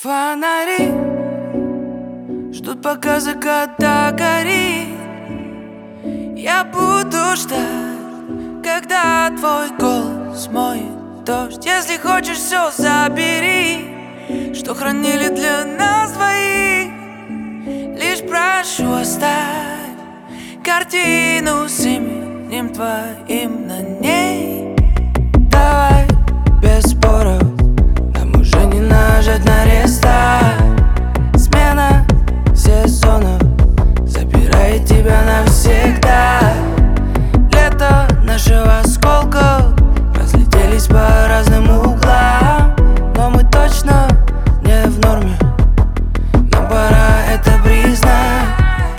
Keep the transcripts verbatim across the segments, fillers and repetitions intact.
Фонари ждут, пока закат догорит. Я буду ждать, когда твой голос смоет дождь. Если хочешь, все забери, что хранили для нас двоих. Лишь прошу, оставь картину с именем твоим на ней. Давай без споров, нам уже не нажать на рестарт. Смена сезонов забирает тебя навсегда. Лето нашего осколков разлетелись по разным углам, но мы точно не в норме, нам пора это признать.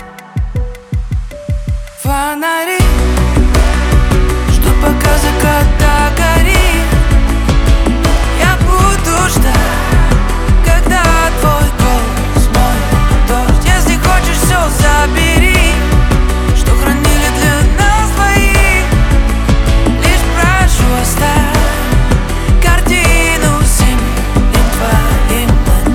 Фонари ждут, пока закат догорит. Я буду ждать, когда твой голос смоет дождь. Если хочешь, все забери, что хранили для нас двоих. Лишь прошу, оставь картину с именем твоим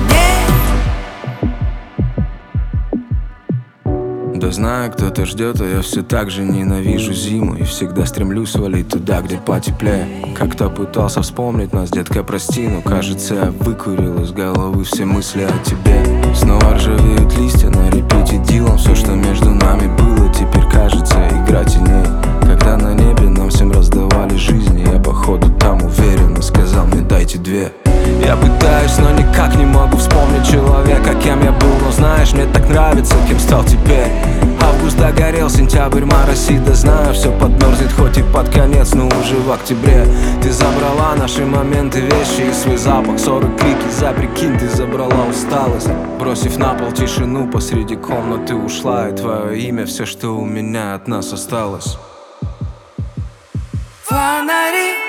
на ней. Да знаю, кто-то ждет, а я все так же ненавижу зиму. И всегда стремлюсь свалить туда, где потеплее. Как-то пытался вспомнить нас, детка, прости, но кажется, я выкурил из головы все мысли о тебе. Снова ржавеют листья на репите Дилан. Все, что между нами было, теперь кажется игра теней. Когда на небе нам всем раздавали жизни, я походу там уверенно сказал мне: дайте две. Я пытаюсь, но никак не могу вспомнить человека, кем я был. Но знаешь, мне так нравится, кем стал теперь. Август догорел, сентябрь моросит. Да знаю, все подмерзнет, хоть и под конец, но уже в октябре. Ты забрала наши моменты, вещи и свой запах. Ссоры, крики, за прикинь, ты забрала усталость. Бросив на пол тишину посреди комнаты, ушла. И твое имя все, что у меня от нас осталось. Фонари